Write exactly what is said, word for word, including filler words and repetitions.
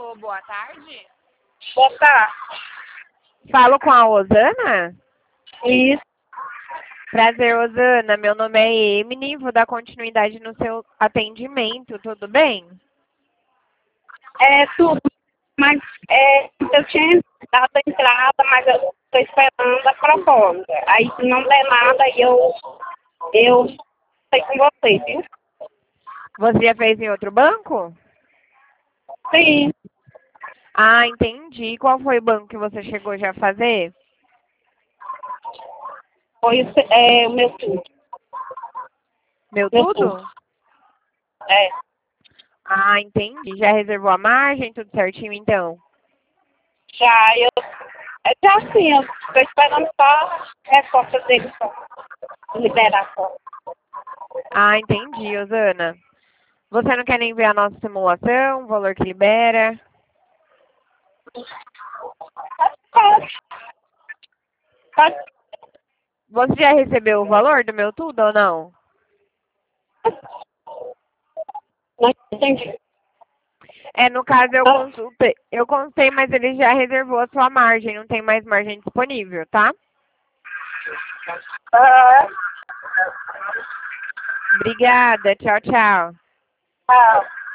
Alô, boa tarde. Boa tarde. Falo com a Osana? Isso. Prazer, Osana. Meu nome é Emily. Vou dar continuidade no seu atendimento. Tudo bem? É tudo. Mas é, eu tinha dado a entrada, mas eu estou esperando a proposta. Aí se não der nada, eu, eu sei com você, viu? Você já fez em outro banco? Sim. Ah, entendi. Qual foi o banco que você chegou já a fazer? Foi o se- é, o meu tudo. Meu Meu tudo? tudo. É. Ah, entendi. Já reservou a margem? Tudo certinho, então? Já eu. É já sim, eu estou esperando só a resposta dele só. Liberar só. Ah, entendi, Osana. Você não quer nem ver a nossa simulação, o valor que libera? Pode. Pode. Você já recebeu o valor do meu tudo ou não? Não entendi. É, no caso eu Ah, consultei, eu consultei, mas ele já reservou a sua margem, não tem mais margem disponível, tá? ah, Obrigada, tchau, tchau. ah.